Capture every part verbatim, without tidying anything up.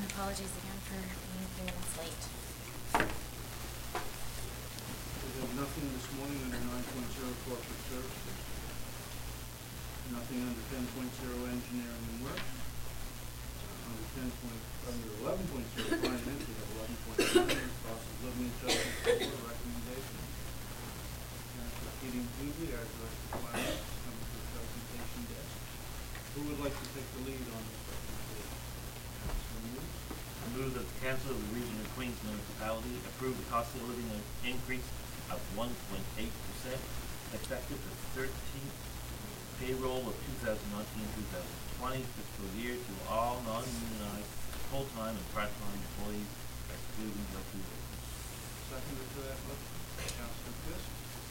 apologies again for being a few minutes late. We have nothing this morning under nine point zero corporate services. Nothing under ten point zero engineering and work. Uh, under ten point, under eleven point zero finance, we have eleven point nine cost of living adjustment for recommendation. Councilor Keating Hughley, our director of finance, coming to the presentation desk. Who would like to take the lead on this recommendation? Councilor Muse. I move that the Council of the Region of Queens Municipality approve the cost of living increase of one point eight percent effective the thirteenth payroll of two thousand nineteen to two thousand twenty fiscal year to all non-unionized full-time and part-time employees excluding guilty workers. Seconded to that motion, Councilor Fisk.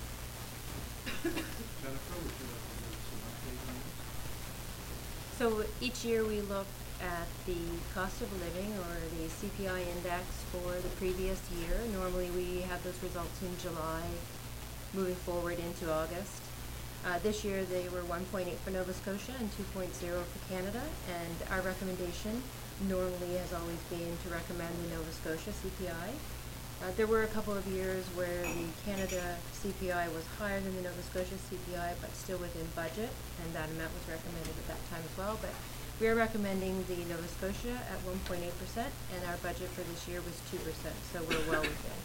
Jennifer, would you like to give us an update on this? So each year we look at the cost of living or the C P I index for the previous year. Normally we have those results in July, moving forward into August. Uh, this year they were one point eight for Nova Scotia and two point zero for Canada, and our recommendation normally has always been to recommend the Nova Scotia C P I. Uh, there were a couple of years where the Canada C P I was higher than the Nova Scotia C P I, but still within budget, and that amount was recommended at that time as well. But we are recommending the Nova Scotia at one point eight percent, and our budget for this year was two percent, so we're well within.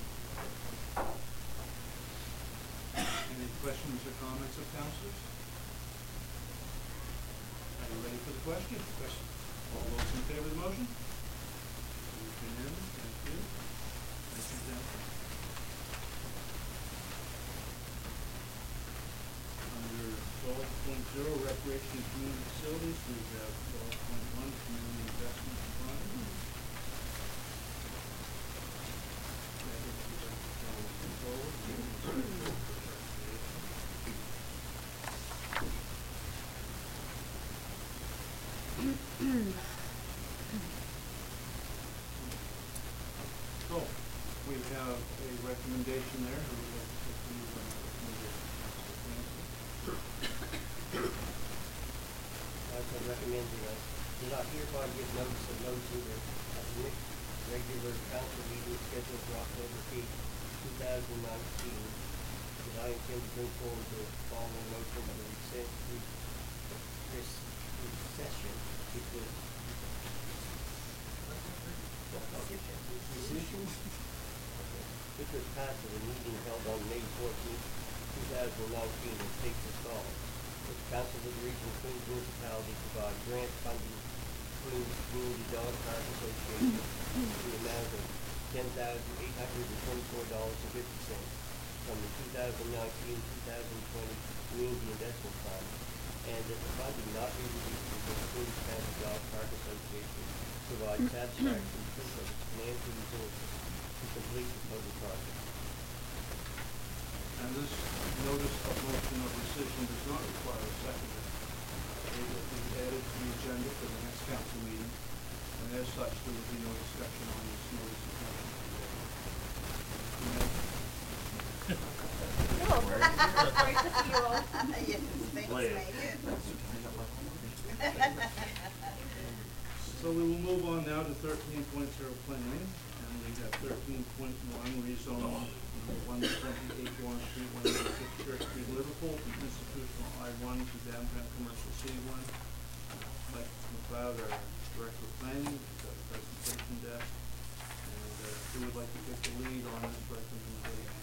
Any questions or comments of councilors? Are you ready for the question? Question. All those in favor of the motion? It's unanimous. Thank you. Thank you, Jennifer. Under twelve point zero recreation and community facilities, we have twelve point one community investment fund. So, we have a recommendation there. Who would like to take the lead on that recommendation? Council recommends that do not hereby give notice of no sooner at the next regular council meeting scheduled for October eighth, two thousand nineteen, that I intend to bring forward the following motion of the recess, recession, which was Decision? Which was passed at a meeting held on May fourteenth, two thousand nineteen, and states as follows. The Council of the Region of Queens Municipality provide grant funding to Queens Community Dog Park Association to the amount of ten thousand eight hundred twenty-four dollars and fifty cents from the two thousand nineteen to two thousand twenty Community Investment Fund, and that the funding not be released until the Queens County Dog Park Association provides satisfactory proof of its financial resources to complete the total project. And this notice of motion of rescission does not require a seconder. It will be added to the agenda for the next council meeting, and as such, there will be no discussion on this notice of motion today. You're welcome. Great to see you all. Yes, thanks, Megan. So we will move on now to thirteen point zero planning, and we have thirteen point one rezone one twenty-eight Warren Street, one ninety-six Church Street, Liverpool, from institutional I one to downtown commercial C one. Mike McLeod, our director of planning, is at the presentation desk, and uh, who would like to take the lead on this recommendation?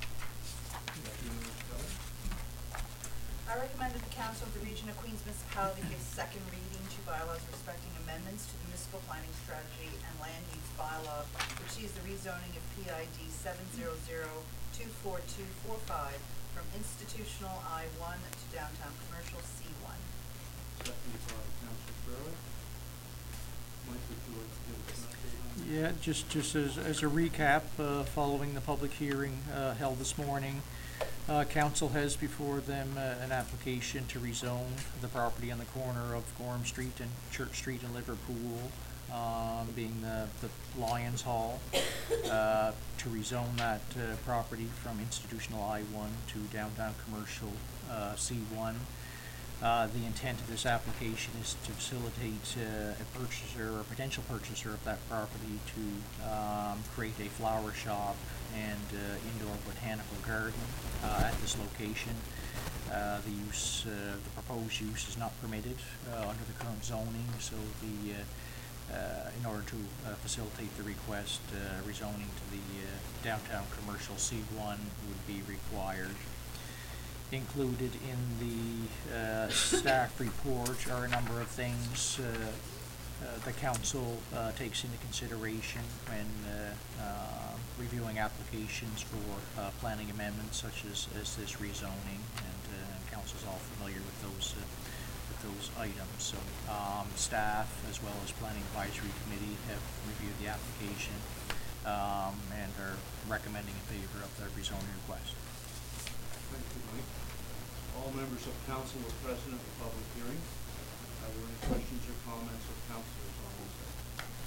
I recommend that the Council of the Region of Queens Municipality give second reading to bylaws respecting amendments to the municipal planning strategy and land use bylaw, which sees the rezoning of P I D seven zero zero two four two four five from institutional I one to downtown commercial C one. Seconded by Councilor Fairley. Mike, would you like to give us an update on that? Yeah, just, just as, as a recap, uh, following the public hearing uh, held this morning, uh, Council has before them uh, an application to rezone the property on the corner of Gorham Street and Church Street in Liverpool, um, being the, the Lions Hall, uh, to rezone that uh, property from institutional I one to downtown commercial uh, C one. Uh, the intent of this application is to facilitate uh, a purchaser or potential purchaser of that property to um, create a flower shop and uh, indoor botanical garden uh, at this location. Uh, the use, uh, the proposed use is not permitted uh, under the current zoning, so the uh, uh, in order to uh, facilitate the request, uh, rezoning to the uh, downtown commercial C one would be required. Included in the uh, staff report are a number of things uh, uh, the council uh, takes into consideration when uh, uh, reviewing applications for uh, planning amendments such as, as this rezoning, and uh, council's all familiar with those uh, with those items. So um, staff as well as planning advisory committee have reviewed the application um, and are recommending in favor of the rezoning request. Thank you, Mike. All members of council were present at the public hearing. Are there any questions or comments of councilors on this item?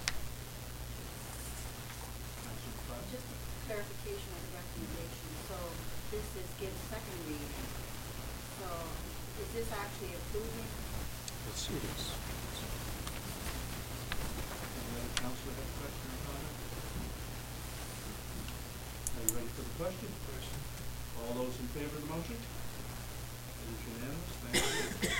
Councilor Platt? Just a clarification of the recommendation. So this is give second reading. So is this actually approving? It's, it is. Any other councilor have a question or comment? Are you ready for the question? Question. All those in favor of the motion? It is unanimous. Thank you.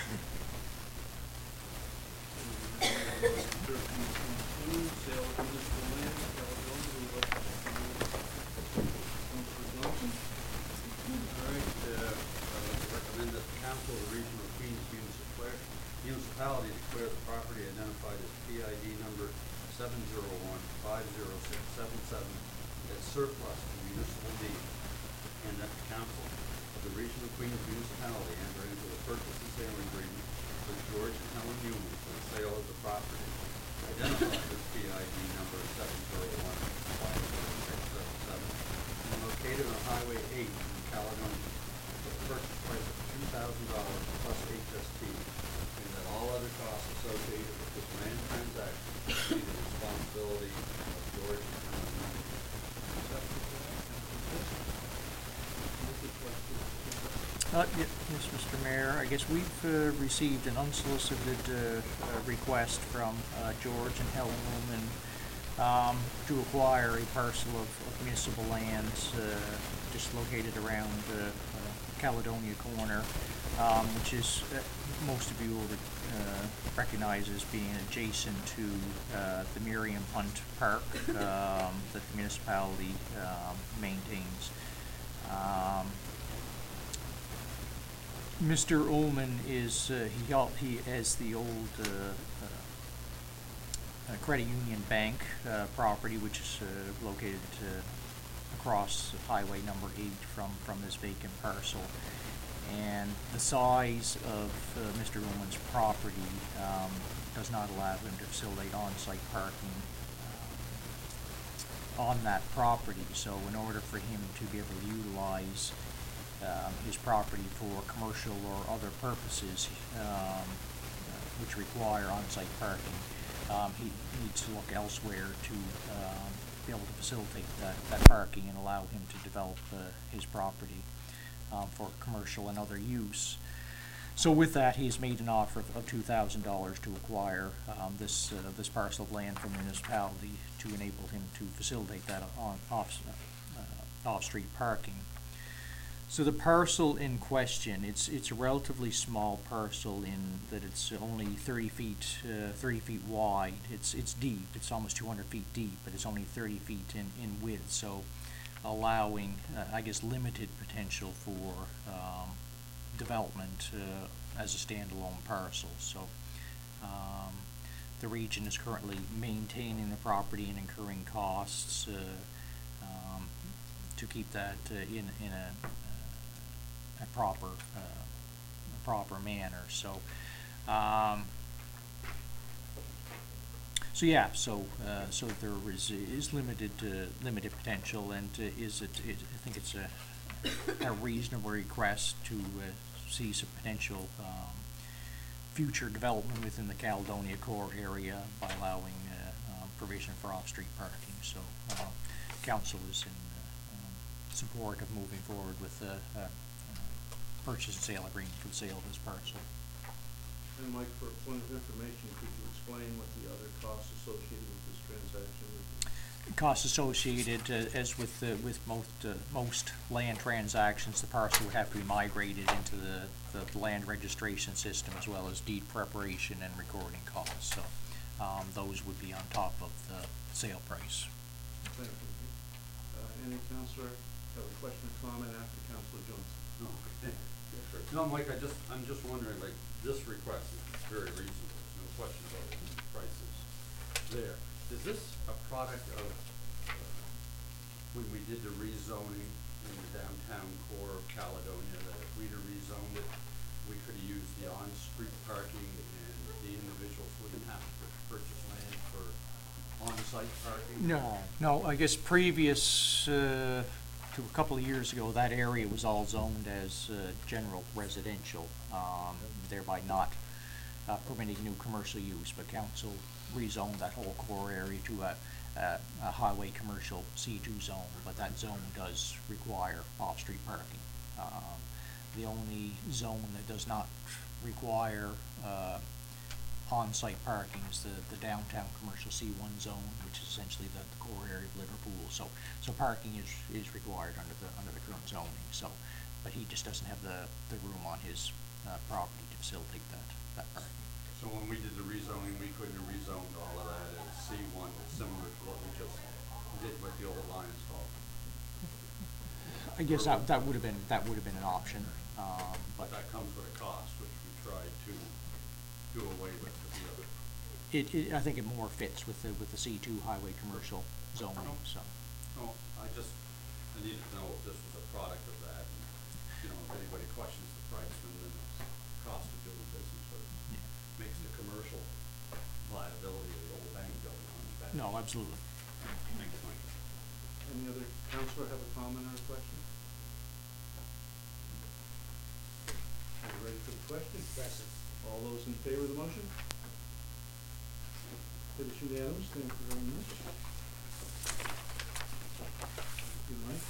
Thirteen point two, sale of municipal land, Caledonia. We look at Councilor Johnson. All right, uh, I'd like to recommend that the council of the region of Queens municipal- municipality declare the property identified as P I D number seven zero one five zero six seven seven as surplus to municipal deed, and that the council of the region of Queens municipality enter into a purchase and sale agreement with George and Helen Newman for the sale of the property identified as P I D number seven zero one five zero six seven seven and located on Highway eight in Caledonia for the purchase price of two thousand dollars plus H S T, and that all other costs associated with this land transaction be the responsibility of George and Helen Newman. Uh, ye- yes, Mister Mayor, I guess we've uh, received an unsolicited uh, uh, request from uh, George and Helen Newman um, to acquire a parcel of, of municipal lands uh, just located around uh, uh, Caledonia Corner, um, which is, uh, most of you will uh, recognize as being adjacent to uh, the Miriam Hunt Park um, that the municipality um, maintains. Um, Mister Ullman is, uh, he, al- he has the old, uh, uh, uh, Credit Union Bank, uh, property, which is, uh, located, uh, across Highway number eight from, from this vacant parcel. And the size of, uh, Mister Ullman's property, um, does not allow him to facilitate on-site parking, um, on that property. So in order for him to be able to utilize Um, his property for commercial or other purposes, um, uh, which require on-site parking, um, he needs to look elsewhere to um, be able to facilitate that, that parking and allow him to develop uh, his property um, for commercial and other use. So with that, he has made an offer of, of two thousand dollars to acquire um, this uh, this parcel of land from the municipality to enable him to facilitate that on off uh, off-street parking. So the parcel in question, it's it's a relatively small parcel in that it's only thirty feet uh, thirty feet wide. It's it's deep. It's almost two hundred feet deep, but it's only thirty feet in in width. So, allowing uh, I guess limited potential for um, development uh, as a standalone parcel. So, um, the region is currently maintaining the property and incurring costs uh, um, to keep that uh, in in a a proper, uh, a proper manner. So, um, so yeah. So, uh, so there is is limited uh, limited potential, and uh, is it, it? I think it's a a reasonable request to uh, see some potential um, future development within the Caledonia core area by allowing uh, um, provision for off-street parking. So, uh, council is in uh, um, support of moving forward with the. Uh, uh, purchase and sale agreement for the sale of this parcel. And Mike, for a point of information, could you explain what the other costs associated with this transaction would be? Costs associated, uh, as with, uh, with most, uh, most land transactions, the parcel would have to be migrated into the, the land registration system, as well as deed preparation and recording costs, so, um, those would be on top of the sale price. Thank you. Uh, any counselor have a question or comment after Counselor Johnson? No, no, Mike, I just, I'm just wondering, like, this request is very reasonable, there's no question about it, and the price is there. Is this a product of, uh, when we did the rezoning in the downtown core of Caledonia, that if we'd have rezoned it, we could have used the on-street parking and the individuals wouldn't have to purchase land for on-site parking? No, no, I guess previous, uh, to a couple of years ago, that area was all zoned as, uh, general residential, um, thereby not, uh, permitting new commercial use, but council rezoned that whole core area to a, a, a highway commercial C two zone, but that zone does require off-street parking. Um, the only zone that does not require, uh, on-site parking is the, the downtown commercial C one zone, which is essentially the, the core area of Liverpool, so, so parking is, is required under the, under the current zoning, so, but he just doesn't have the, the room on his, uh, property to facilitate that, that parking. So when we did the rezoning, we couldn't have rezoned all of that as C one, similar to what we just did with the old Lions Hall. I guess that, that would have been, that would have been an option, um, But but that comes with a cost, which we tried to do away with with the other. it, it, I think it more fits with the, with the C two highway commercial zoning, so. No, I just, I needed to know if this was a product of that, and, you know, if anybody questions the price, then then it's the cost of doing business, but it Yeah. makes the commercial liability of the old bank building on its back. No, absolutely. Thanks, Mike. Any other counselor have a comment or a question? Are you ready for the question? Yes. All those in favor of the motion? It is unanimous, thank you very much. Thank you, Mike.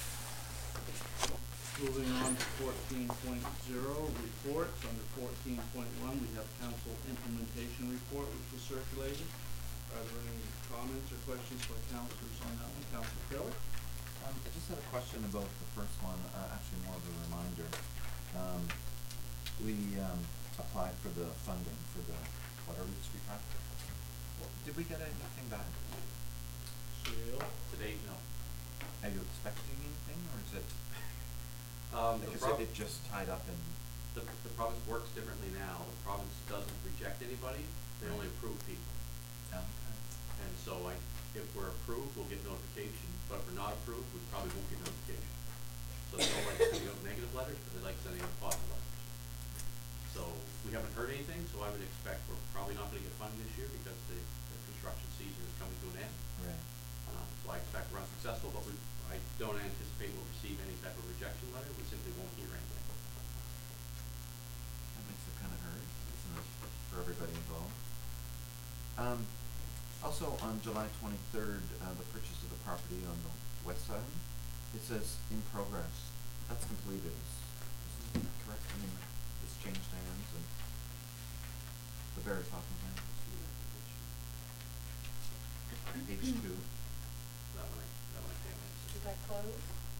Moving on to fourteen point zero, reports. Under fourteen point one, we have council implementation report, which was circulated. Are there any comments or questions by councilors on that one? Councilor Taylor? Um, I just had a question about the first one, uh, actually more of a reminder. Um, we, um, applied for the funding for the Waterloo Street project. Well, did we get anything back? Sale? To date, no. Are you expecting anything, or is it, Um, the because prob- it, it just tied up in, the, the province works differently now. The province doesn't reject anybody, they only approve people. um, And so I, if we're approved, we'll get notification, but if we're not approved, we probably won't get notification. So they don't like sending out negative letters, but they like sending out positive letters. So we haven't heard anything, so I would expect we're probably not gonna get funding this year because the, the construction season is coming to an end. right, Um, so I expect we're unsuccessful, but we, I don't anticipate we'll receive any type of rejection letter, we simply won't hear anything. that makes it kinda hurt, isn't it, for everybody involved? Um, also on July twenty-third, uh, the purchase of the property on the west side, it says in progress, that's completed, is, isn't that correct? I mean, it's changed hands and the very top of hands. Page two. That one I, that one I can't answer. Did that close?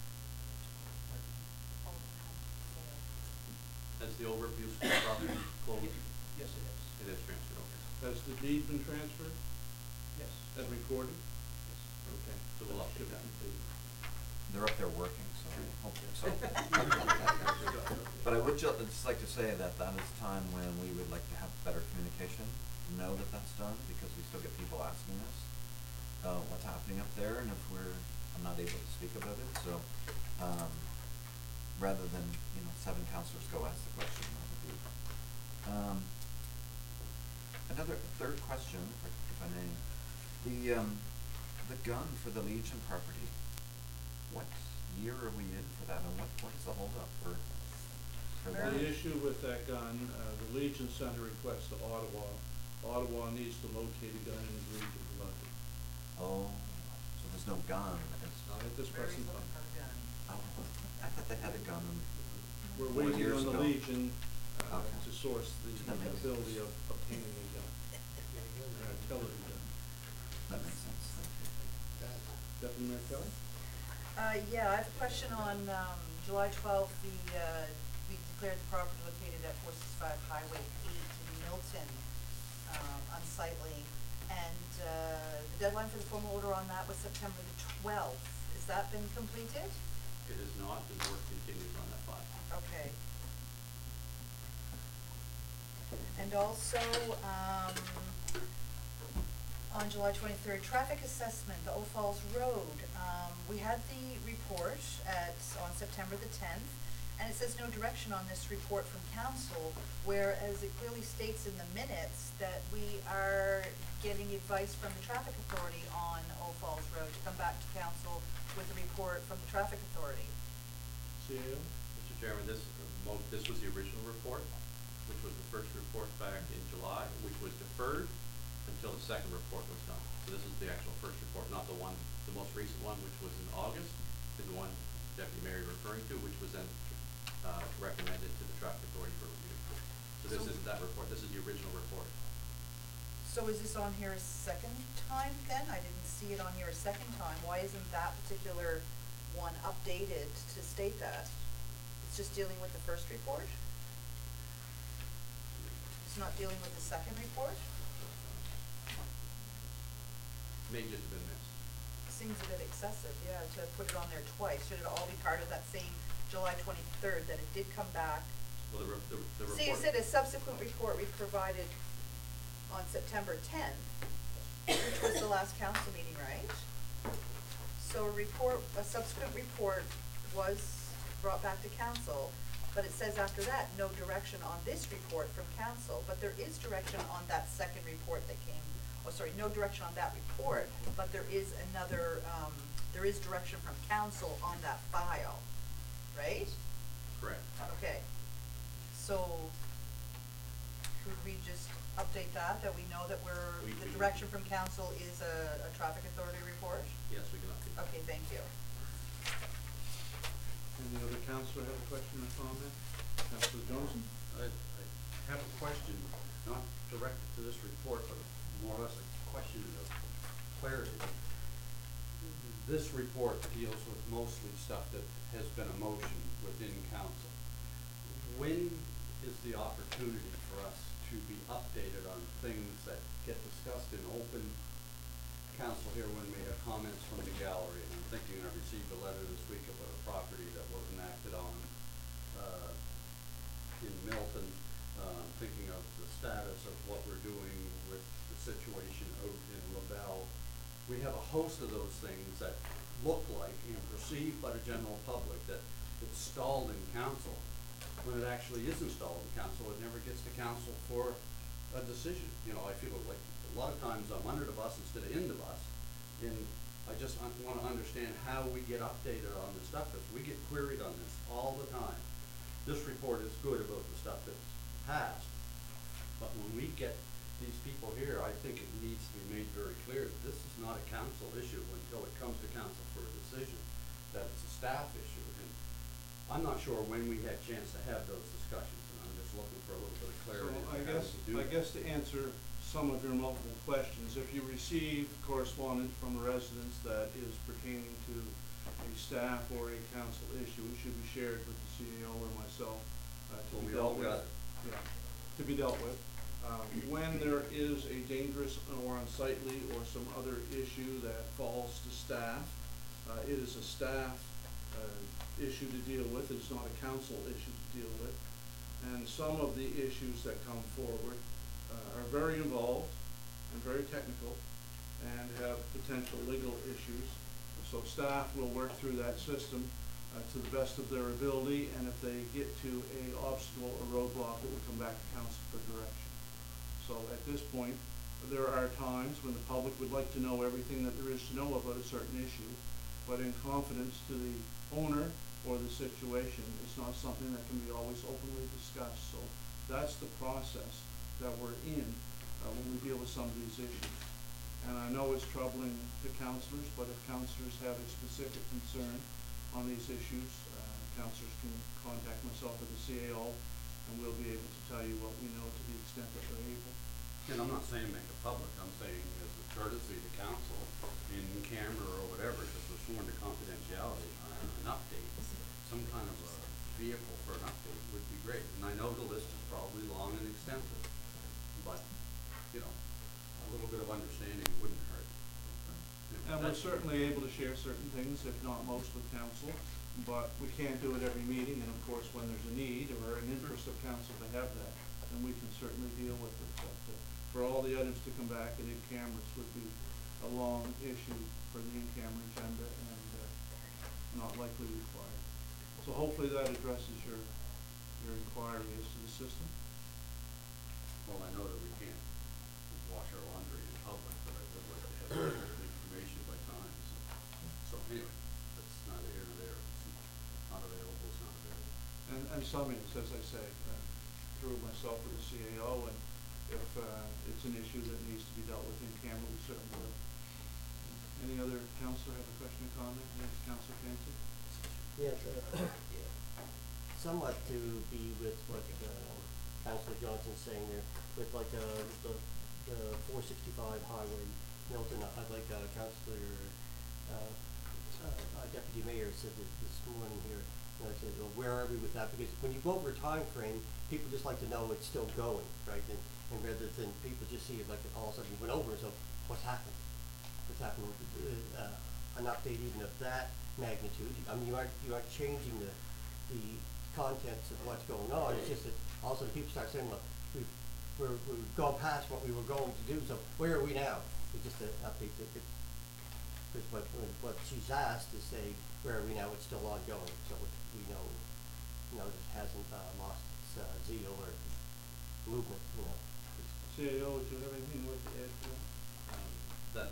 Has the overview of the property closed? Yes, it is. It is transferred over. Has the deed been transferred Yes. and recorded? Yes. Okay. So we'll That update should be that. completed. They're up there working, so I hope so. But I would ju- just like to say that that is a time when we would like to have better communication, know that that's done, because we still get people asking us, uh, what's happening up there, and if we're, I'm not able to speak about it, so, um, rather than, you know, seven counselors go ask the question, that would be, um, another, third question, if I, if I may, the, um, the gun for the Legion property, what year are we in for that, and what, what is the holdup for, for that? The issue with that gun, uh, the Legion sent a request to Ottawa. Ottawa needs to locate a gun and agree to provide it. Oh, so there's no gun, it's, Not at this present time. oh, I thought they had a gun and We're Four waiting years on the ago. Legion, uh, uh, Okay. to source the That makes ability sense. of obtaining a gun, uh, utility gun. That makes sense, thank you. Deputy Mayor Kelly? Uh, yeah, I have a question on, um, July twelfth, the, uh, we declared the property located at four sixty-five Highway eight in Milton, um, unsightly. And, uh, the deadline for the formal order on that was September the twelfth. Has that been completed? It is not, and work continues on that file. Okay. And also, um, on July twenty-third, traffic assessment, the Old Falls Road. Um, we had the report at, on September the tenth, and it says no direction on this report from council, whereas it clearly states in the minutes that we are getting advice from the traffic authority on Old Falls Road to come back to council with a report from the traffic authority. C A O? Mister Chairman, this, uh, mo- this was the original report, which was the first report back in July, which was deferred until the second report was done. So this is the actual first report, not the one, the most recent one, which was in August, is the one Deputy Mayor referring to, which was then, uh, recommended to the traffic authority for review. So this So- isn't that report, this is the original report. So is this on here a second time then? I didn't see it on here a second time. Why isn't that particular one updated to state that? It's just dealing with the first report? It's not dealing with the second report? May just have been missed. Seems a bit excessive, yeah, to put it on there twice. Should it all be part of that same July twenty-third, that it did come back? Well, the, re- the, the report. See, you said a subsequent report we provided on September tenth, which was the last council meeting, right? So a report, a subsequent report was brought back to council, but it says after that, no direction on this report from council, but there is direction on that second report that came, oh, sorry, no direction on that report, but there is another, um, there is direction from council on that file, right? Correct. Okay, so, could we just update that, that we know that we're, We- the we- direction from council is a, a traffic authority report? Yes, we can update. Okay, thank you. Any other councillor have a question or comment? Councillor Johnson? I, I have a question, not directed to this report, but more or less a question of clarity. This report deals with mostly stuff that has been a motion within council. When is the opportunity for us to be updated on things that get discussed in open council here when we have comments from the gallery? And I'm thinking I received a letter this week about a property that wasn't acted on, uh, in Milton. Uh, thinking of the status of what we're doing with the situation out in LaBelle. We have a host of those things that look like and perceived by the general public that it's stalled in council, when it actually is installed in council. It never gets to council for a decision. You know, I feel like a lot of times I'm under the bus instead of in the bus, and I just un- wanna understand how we get updated on this stuff, because we get queried on this all the time. This report is good about the stuff that's passed, but when we get these people here, I think it needs to be made very clear that this is not a council issue until it comes to council for a decision, that it's a staff issue. And I'm not sure when we had a chance to have those discussions, and I'm just looking for a little bit of So clarity I on how guess, to do I that. guess to answer some of your multiple questions, if you receive correspondence from a residence that is pertaining to a staff or a council issue, it should be shared with the C A O or myself, uh, to Well, be we all dealt with. got it. Yeah, to be dealt with. Um, when there is a dangerous or unsightly or some other issue that falls to staff, uh, it is a staff, uh, issue to deal with, it's not a council issue to deal with. And some of the issues that come forward, uh, are very involved and very technical and have potential legal issues. So staff will work through that system, uh, to the best of their ability, and if they get to a obstacle or roadblock, it will come back to council for direction. So at this point, there are times when the public would like to know everything that there is to know about a certain issue, but in confidence to the owner or the situation, it's not something that can be always openly discussed. So that's the process that we're in, uh, when we deal with some of these issues. And I know it's troubling to councillors, but if councillors have a specific concern on these issues, uh, councillors can contact myself at the C A O and we'll be able to tell you what we know to the extent that we're able. And I'm not saying make it public, I'm saying as a courtesy to council, in camera or whatever, because we're sworn to confidentiality, uh, an update, some kind of a vehicle for an update would be great. And I know the list is probably long and extensive, but, you know, a little bit of understanding wouldn't hurt. You know, And we're that's- certainly able to share certain things, if not most, with council, but we can't do it every meeting, and of course, when there's a need or an interest of council to have that, then we can certainly deal with it. But uh, for all the items to come back and in cameras would be a long issue for the in-camera agenda and uh, not likely required. So hopefully that addresses your, your inquiry as to the system. Well, I know that we can't wash our laundry in public, but I would like to have the information by times. So anyway, that's neither here nor there. It's not available, it's not available. And, and some is, as I say, uh, through myself with the C A O, and if uh, it's an issue that needs to be dealt with in camera, we certainly will. Any other councillor have a question or comment? Yes, Councillor Clancy? Yes, uh, somewhat to be with what, uh, Councillor Johnson's saying there, with like, uh, the, the four sixty-five highway, Milton, I'd like, uh, Councillor, uh, uh, Deputy Mayor said this, this morning here, you know, I said, well, where are we with that? Because when you go over a time frame, people just like to know it's still going, right? And, and rather than people just see it like all of a sudden you went over, so what's happened? What's happened? Uh, an update even of that magnitude. I mean, you aren't, you aren't changing the, the contents of what's going on. It's just that all of a sudden people start saying, well, we've, we're, we've gone past what we were going to do, so where are we now? It's just an update that, it, because what, what she's asked is say, where are we now? It's still ongoing, so we know, you know, it hasn't, uh, lost its, uh, zeal or movement, you know. C A O, would you have anything with to add to that? um, that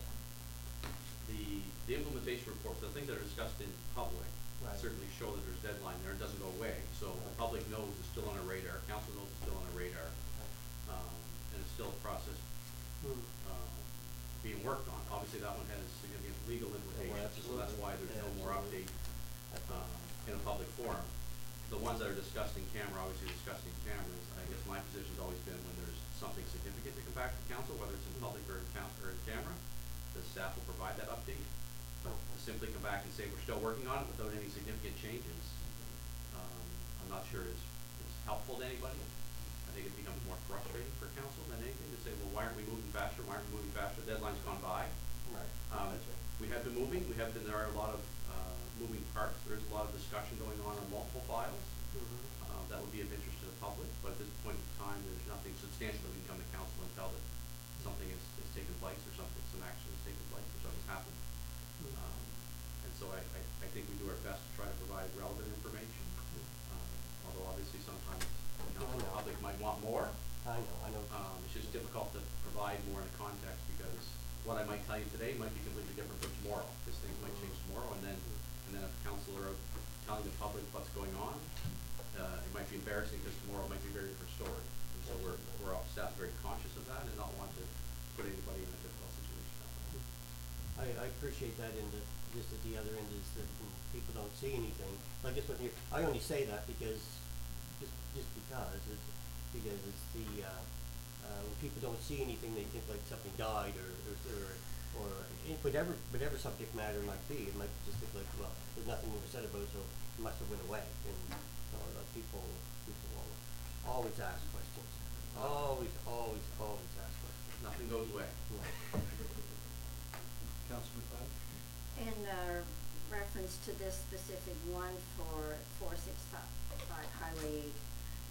the, the implementation reports, the things that are discussed in public Right. certainly show that there's deadline there, it doesn't go away. So the Right. public knows it's still on our radar, council knows it's still on our radar, um, and it's still a process, Hmm. um, being worked on. Obviously, that one has significant legal implications, so that's absolutely. why there's Yeah, no more absolutely. update, um, in a public forum. The ones that are discussed in camera, obviously discussed in cameras, I guess my position's always been when there's something significant to come back to council, whether it's in public or in coun- or in camera, the staff will provide that update. But to simply come back and say we're still working on it without any significant changes, um, I'm not sure is, is helpful to anybody. I think it becomes more frustrating for council than anything to say, well, why aren't we moving faster, why aren't we moving faster, deadline's gone by. Right. Um, That's right. we have been moving, we have been, there are a lot of, uh, moving parts, there's a lot of discussion going on on multiple files. Mm-hmm. Um, that would be of interest to the public, but at this point in time, there's nothing substantial that we can come to council and tell that something is, is taking place or something, some action is taking place or something's happened. Um, and so I, I, I think we do our best to try to provide relevant information, um, although obviously sometimes, you know, the public might want more. I know, I know. Um, it's just difficult to provide more in a context because what I might tell you today might be completely different from tomorrow, because things might change tomorrow, and then, and then if council are telling the public what's going on, uh, it might be embarrassing because tomorrow it might be a very different story. And so we're, we're all staff very conscious of that and not want to put anybody in a difficult situation. I, I appreciate that, and the, just at the other end is that when people don't see anything, like this one here, I only say that because, just, just because, it's, because it's the, uh, uh, when people don't see anything, they think like something died, or, or, or, or in whatever, whatever subject matter it might be, it might just think like, well, there's nothing more said about it, so it must have went away, and, you know, uh, people, people will always ask questions, always, always, always ask questions. Nothing goes away. Yeah. Councilor McLeod? In uh, reference to this specific one for four six five Highway eight,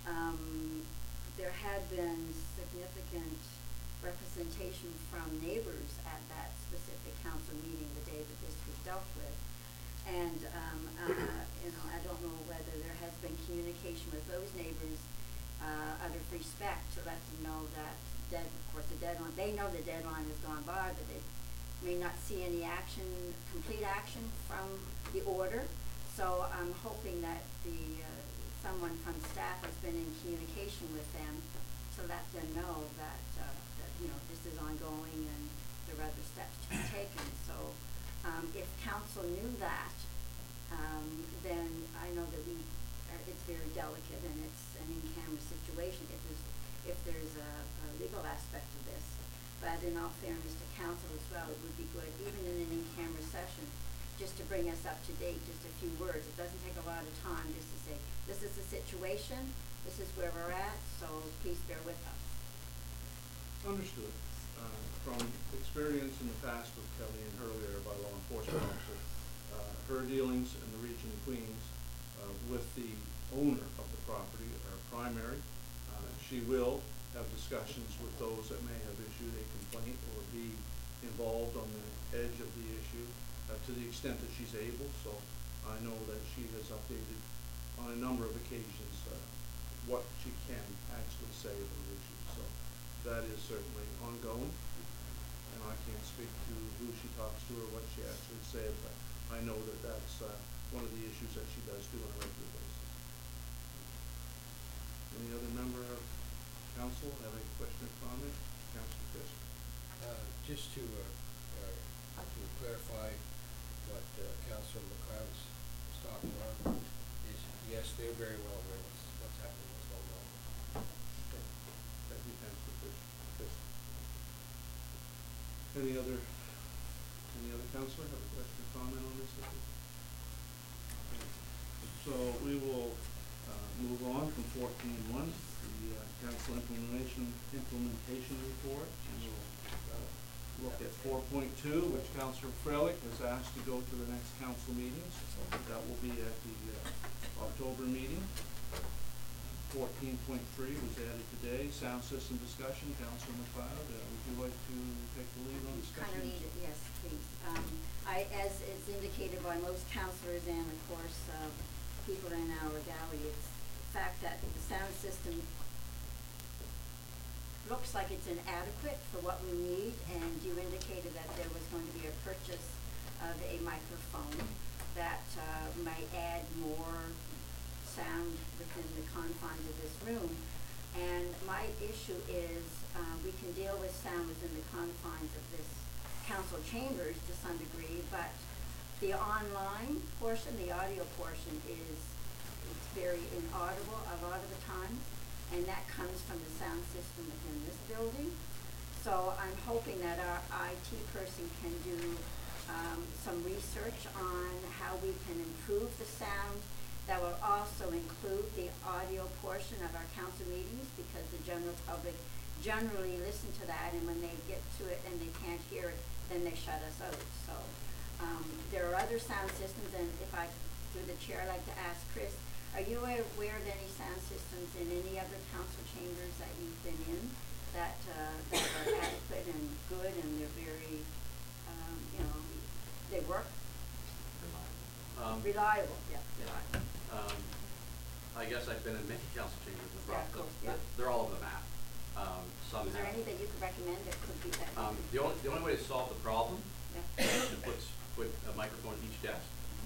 um, there had been significant representation from neighbors at that specific council meeting the day that this was dealt with. And, um, uh, you know, I don't know whether there has been communication with those neighbors, uh, out of respect to let them know that dead, of course, the deadline, they know the deadline has gone by, but they may not see any action, complete action from the order. So I'm hoping that the, uh, someone from staff has been in communication with them to let them know that, uh, that, you know, this is ongoing and there are other steps to be taken. So, um, if council knew that, um, then I know that we, uh, it's very delicate and it's, an in-camera situation if there's, if there's a, a legal aspect to this. But in all fairness to council as well, it would be good, even in an in-camera session, just to bring us up to date, just a few words. It doesn't take a lot of time just to say, this is the situation, this is where we're at, so please bear with us. Understood. Uh, from experience in the past with Kelly and earlier by law enforcement officer, uh, her dealings in the region of Queens uh, with the owner of the property are primary. Uh, she will have discussions with those that may have issued a complaint or be involved on the edge of the issue uh, to the extent that she's able. So I know that she has updated on a number of occasions uh, what she can actually say about the issue. So that is certainly ongoing, and I can't speak to who she talks to or what she actually said, but I know that that's uh, one of the issues that she does do on a regular basis. Any other member of council have a question or comment? Councilor Fisk? Uh, just to, uh, uh, to clarify what, uh, Councilor McLeod was, was talking about, is, yes, they're very well aware what's, what's happening, what's going on. Okay. Thank you, Councilor Fisk. Fisk. Any other, any other councilor have a question or comment on this issue? Okay. So we will, uh, move on from fourteen one. The uh, council implementation implementation report, and we'll uh, look at four point two, which Councilor Freilich has asked to go to the next council meetings. So that will be at the uh, October meeting. Fourteen point three was added today. Sound system discussion. Councilor McLeod, uh, would you like to take the lead on discussion? Kind of lead it, yes, please. Um, I, as is indicated by most councillors and of course uh, people in our gallery, it's the fact that the sound system looks like it's inadequate for what we need, and you indicated that there was going to be a purchase of a microphone that uh, might add more sound within the confines of this room. And my issue is uh, we can deal with sound within the confines of this council chambers to some degree, but the online portion, the audio portion is it's very inaudible a lot of the time. And that comes from the sound system within this building. So I'm hoping that our I T person can do um, some research on how we can improve the sound. That will also include the audio portion of our council meetings, because the general public generally listen to that, and when they get to it and they can't hear it, then they shut us out. So um, there are other sound systems, and if I, through the chair, I'd like to ask Chris, are you aware of any sound systems in any other council chambers that you've been in that uh, that are adequate and good, and they're very, um, you know, they work? Um, Reliable, yeah, reliable. Um, I guess I've been in many council chambers in the Yeah, of process. course, yeah. They're all over the map. Um, some Is there have- any that you could recommend that could be that? Um, the only, the only way to solve the problem Yeah. is to put, s- put a microphone at each desk.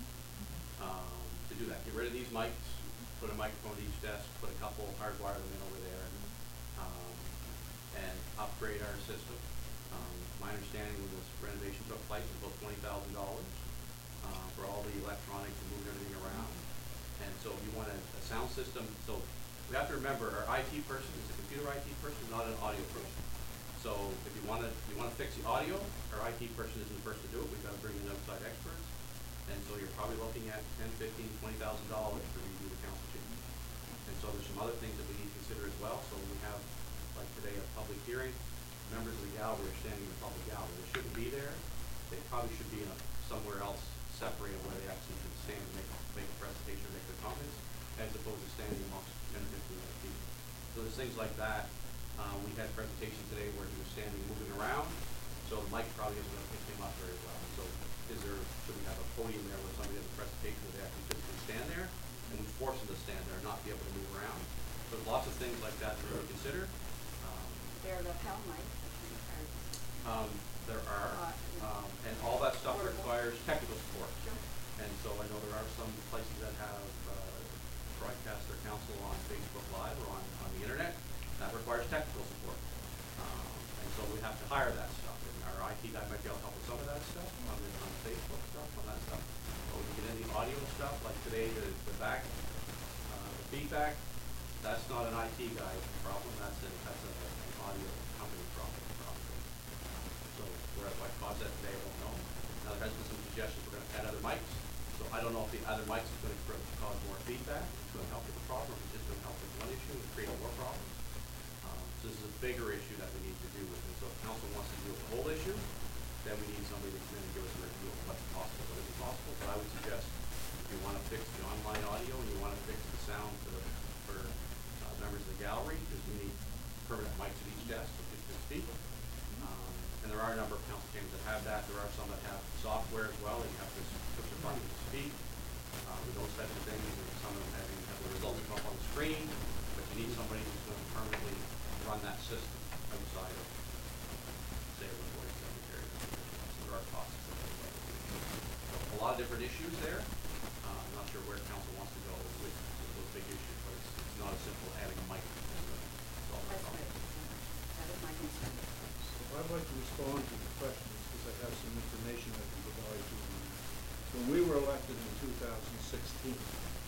Um, to do that, get rid of these mics, put a microphone at each desk, put a couple, hardwire them in over there, um, and upgrade our system. Um, my understanding when this renovation took place was about twenty thousand dollars, uh, for all the electronics and moving everything around. And so if you want a, a sound system, so we have to remember our I T person is a computer I T person, not an audio person. So if you wanna, you wanna fix the audio, our I T person isn't the first to do it, we've gotta bring in outside experts. And so you're probably looking at ten, fifteen, twenty thousand dollars to redo the council chamber. And so there's some other things that we need to consider as well. So when we have, like today, a public hearing, members of the gallery are standing in the public gallery. They shouldn't be there. They probably should be in a, somewhere else separated where they actually can stand and make, make a presentation or make their comments, as opposed to standing amongst ten or fifteen other people. So there's things like that. Um, we had a presentation today where he was standing, moving around, so the mic probably isn't going to pick him up very well. So is there, should we have a podium there where somebody has a presentation where they actually physically stand there, and we force them to stand there and not be able to move around? So there's lots of things like that to really consider. Um, There are lapel mics, I think, are. um, there are, Uh, um, and all that stuff Portable. requires technical support. Sure. And so I know there are some places that have, uh, broadcast their council on Facebook Live or on, on the internet. That requires technical support. Um, and so we have to hire that stuff. And our I T guy might be able to help with some of that stuff, on the, on the Facebook stuff, on that stuff. But when you get into the audio stuff, like today, the, the back, uh, the feedback, that's not suggestions, we're gonna add other mics. So I don't know if the other mics is gonna cr- cause more feedback, it's gonna help with the problem, or it's just gonna help with one issue and create more problems. Um, so this is a bigger issue that we need to deal with, and so if council wants to deal with the whole issue, then we need somebody to come in and give us a review of what's possible, what isn't possible. But I would suggest if you wanna fix the online audio and you wanna fix the sound for the, for, uh, members of the gallery, because we need permanent mics at each desk so people can speak. Um, and there are a number of council chambers that have that, there are some that have software as well, and you have to s- push a button to speak, uh, with those types of things, and some of them having, have the results come up on the screen, but you need somebody who's gonna permanently run that system outside of, say, a recording secretary. So there are costs that go with it. So a lot of different issues there, uh, I'm not sure where council wants to go with those big issues, but it's, it's not as simple as adding a mic and uh, solve the That's problem. right. That is my concern. So I'd like to respond to the questions, because I have some information I can provide you on that. When we were elected in two thousand sixteen,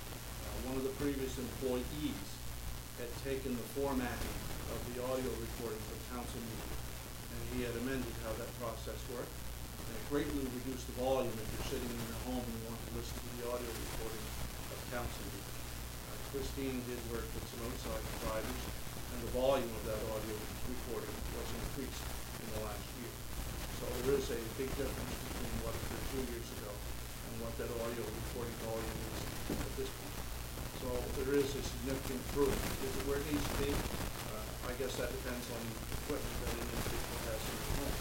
uh, one of the previous employees had taken the formatting of the audio recordings of council meetings, and he had amended how that process worked, and it greatly reduced the volume if you're sitting in your home and you want to listen to the audio recording of council meetings. Uh, Christine did work with some outside providers, and the volume of that audio recording was increased in the last year. So there is a big difference between what it did two years ago and what that audio recording volume is at this point. So there is a significant improvement. Is it where it needs to be? Uh, I guess that depends on the equipment that an individual has in their home.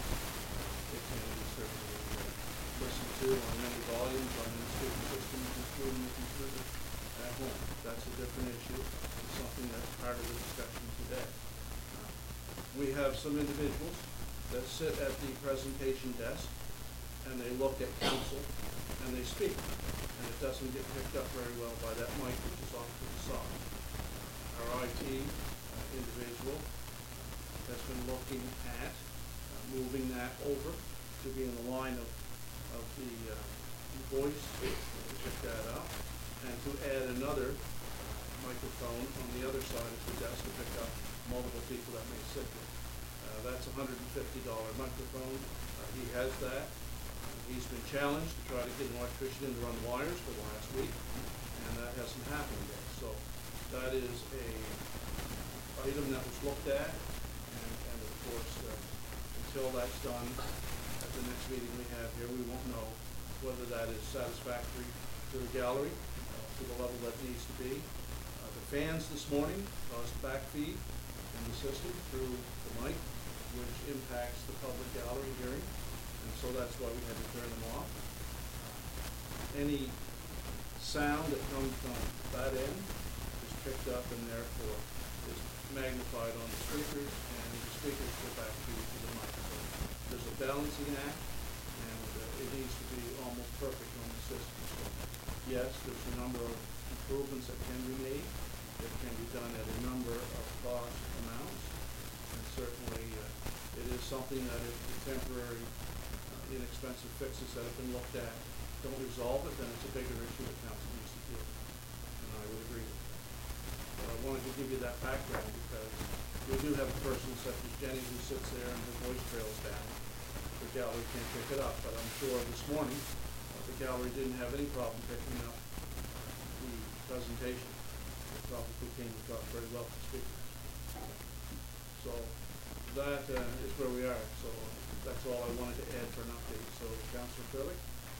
It can be certainly uh, listened to on many volumes on any speaker systems, including the computer at home. That's a different issue. It's something that's part of the discussion today. Uh, we have some individuals that sit at the presentation desk and they look at council and they speak. And it doesn't get picked up very well by that mic which is off to the side. Our I T uh, individual has been looking at uh, moving that over to be in the line of, of the uh, voice to pick that up, and to add another uh, microphone on the other side of the desk to pick up multiple people that may sit there. Uh, that's a one hundred fifty dollar microphone. Uh, he has that. Uh, he's been challenged to try to get an electrician in to run wires for the last week, and that hasn't happened yet. So that is a item that was looked at, and, and of course, uh, until that's done at the next meeting we have here, we won't know whether that is satisfactory to the gallery, uh, to the level that needs to be. Uh, the fans this morning caused back feed in the system through the mic, which impacts the public gallery hearing, and so that's why we had to turn them off. Uh, any sound that comes from that end is picked up and therefore is magnified on the speakers, and the speakers go back to, to the mic. So there's a balancing act, and uh, it needs to be almost perfect on the system. So yes, there's a number of improvements that can be made. It can be done at a number of cost amounts, and certainly uh, it is something that if the temporary uh, inexpensive fixes that have been looked at don't resolve it, then it's a bigger issue that council needs to deal with, and I would agree with that. But I wanted to give you that background because we do have a person such as Jenny who sits there and her voice trails down. The gallery can't pick it up, but I'm sure this morning uh, the gallery didn't have any problem picking up the presentation. It probably came across very well to speakers. So that uh, is where we are. So that's all I wanted to add for an update. So Councilor Curley?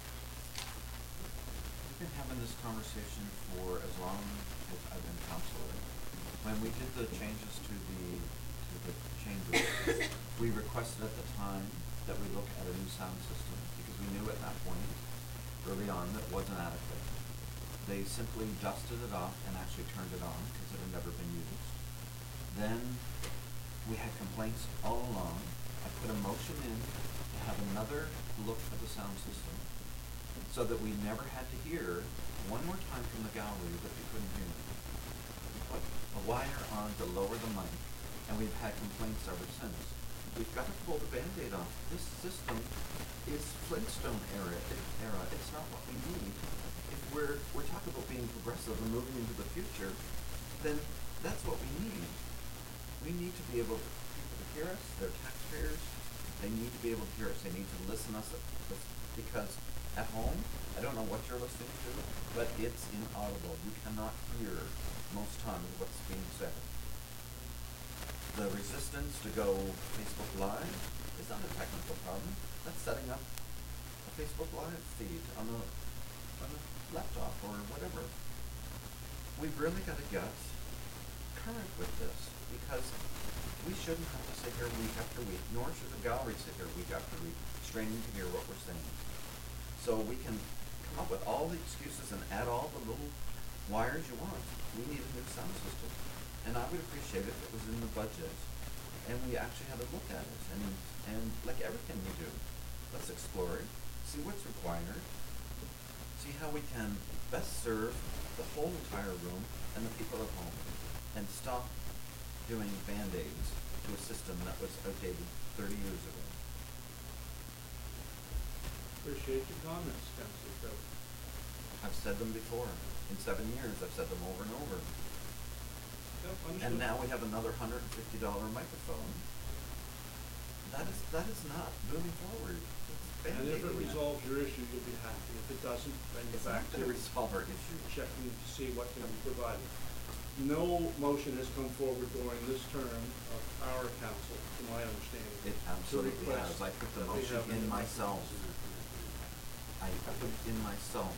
We've been having this conversation for as long as I've been councilor. When we did the changes to the to the chamber, we requested at the time that we look at a new sound system because we knew at that point, early on, that it wasn't adequate. They simply dusted it off and actually turned it on because it had never been used. Then we had complaints all along. I put a motion in to have another look at the sound system so that we never had to hear one more time from the gallery that we couldn't hear me. Put a wire on to lower the mic, and we've had complaints ever since. We've got to pull the Band-Aid off. This system is Flintstone era. It, era. It's not what we need. If we're we're talking about being progressive and moving into the future, then that's what we need. We need to be able to, people to hear us. They're taxpayers. They need to be able to hear us. They need to listen to us because at home, I don't know what you're listening to, but it's inaudible. You cannot hear most times what's being said. The resistance to go Facebook Live is not a technical problem. That's setting up a Facebook Live feed on a, on a laptop or whatever. We've really got to get current with this, because we shouldn't have to sit here week after week, nor should the gallery sit here week after week, straining to hear what we're saying. So we can come up with all the excuses and add all the little wires you want. We need a new sound system. And I would appreciate it if it was in the budget and we actually had a look at it. And, and like everything we do, let's explore it, see what's required, see how we can best serve the whole entire room and the people at home, and stop doing Band-Aids to a system that was outdated thirty years ago. Appreciate your comments, Councilor Kelly. I've said them before. In seven years, I've said them over and over. Yep, understood. And now we have another hundred and fifty dollar microphone. That is, that is not moving forward. It's And if it Band-Aiding it. resolves your issue, you'll be happy. If it doesn't, then you're It's back not to gonna resolve our issue. checking to see what can be provided. No motion has come forward during this term of our council, to my understanding. It to absolutely request has. I put the that we motion have in a- myself. I put it in myself.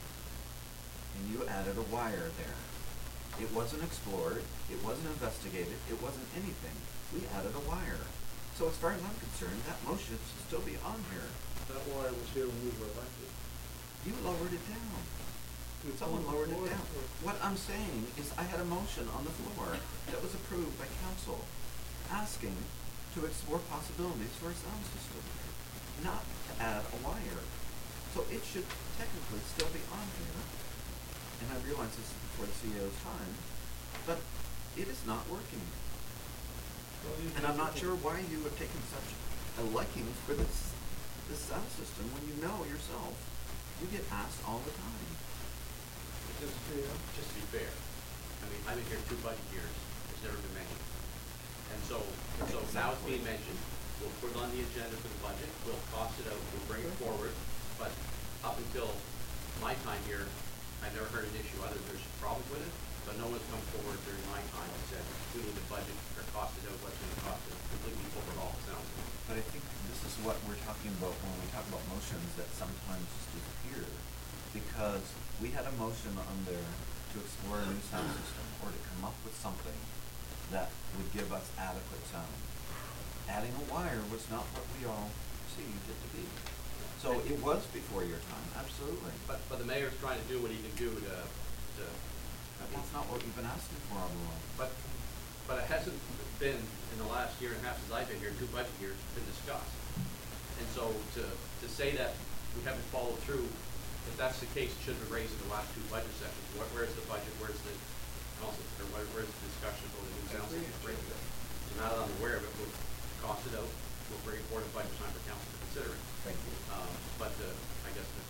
And you added a wire there. It wasn't explored, it wasn't investigated, it wasn't anything. We added a wire. So as far as I'm concerned, that motion should still be on here. That wire was here when we were elected. You lowered it down. We've Someone come lowered it forward down. for- What I'm saying is I had a motion on the floor that was approved by council asking to explore possibilities for a sound system, not to add a wire. So it should technically still be on here. And I realize this is before the C E O's time, but it is not working. Well, you And I'm not can- sure why you have taken such a liking for this, this sound system when you know yourself you get asked all the time. Just, yeah. Just to be fair, I mean, I've been here two budget years, it's never been mentioned. And so, so now it's being mentioned, we'll put it on the agenda for the budget, we'll cost it out, we'll bring it forward, but up until my time here, I never heard an issue, other there's problems with it, but no one's come forward during my time and said, we need to budget or cost it out, what's gonna cost it, completely overhaul the sound system. But I think this is what we're talking about when we talk about motions that sometimes disappear. Because we had a motion on there to explore a new sound system or to come up with something that would give us adequate sound. Adding a wire was not what we all perceived it to be. So it was before your time, absolutely. But, but the mayor's trying to do what he can do to, to, I mean, That's not what we've been asking for all along. But, but it hasn't been, in the last year and a half since I've been here, two budget years, been discussed. And so to, to say that we haven't followed through, if that's the case, it should have been raised in the last two budget sessions. Where, where's the budget, where's the council, or where, where's the discussion about the new sound system? Bring it. So now that I'm aware of it, we'll cost it out, we'll bring it forward in budget time for council to consider it. Thank you. Um, but, uh, I guess the,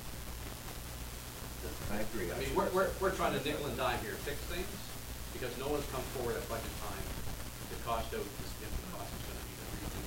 the. I agree. I mean, we're, we're, we're trying to nickel and dime here, fix things, because no one's come forward at budget time to cost out this, if the cost is gonna be the reason.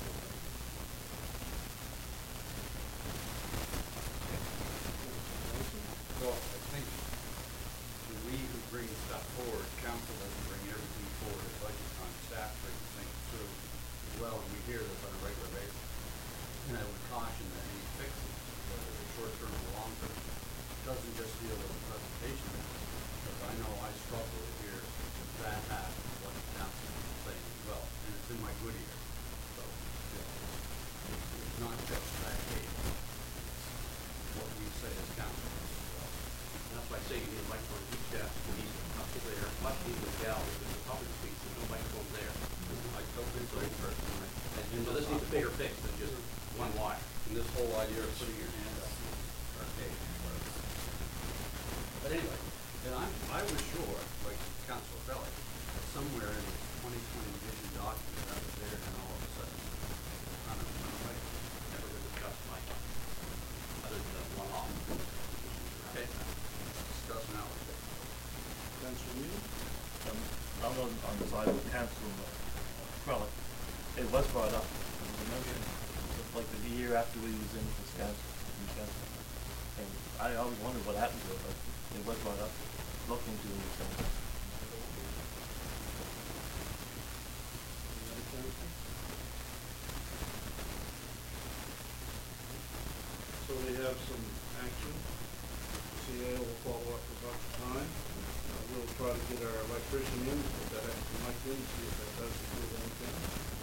Well, I think the we who bring stuff forward, council doesn't bring everything forward at budget time, staff brings things through as well, and we hear this on a regular basis. And I would caution that any fixes, whether they're short-term or long-term, doesn't just deal with the presentation, because I know I struggle to hear that half of what the council is saying as well, and it's in my good ear. So, yeah, it's, it's not just that case, it's what we say as council as well. And that's why I say you need a microphone at each desk, you need, not particularly there, much need with gallery, because the public speaks, there's no microphone there. I totally agree personally. And, and so this needs a bigger fix than just one wire. And this whole idea of putting your hand up is archaic. But anyway, and I'm, I was sure, like Councilor Belli, that somewhere in this twenty twenty vision document that was there, and all of a sudden, kind of went away. Never been discussed in my time, other than the one-off. Okay? Discuss now. Councilor Neal? Um, I'm on, on the side of council, well, it was brought up, there was a motion, like the year after we was in discuss, discuss, and I always wondered what happened to it, but it was brought up, looked into, so. Any other questions? So we have some action. C A will follow up about the time. Uh, we'll try to get our electrician in, get that extra mic in, see if that does do anything.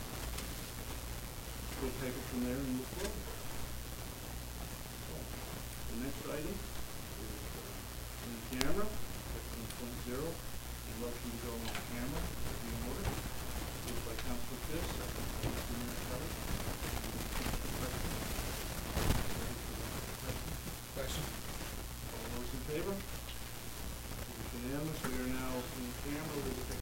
We'll take it from there and move forward. So, the next item is, uh, in the camera, fifteen point zero, and motion to go on the camera, is in order.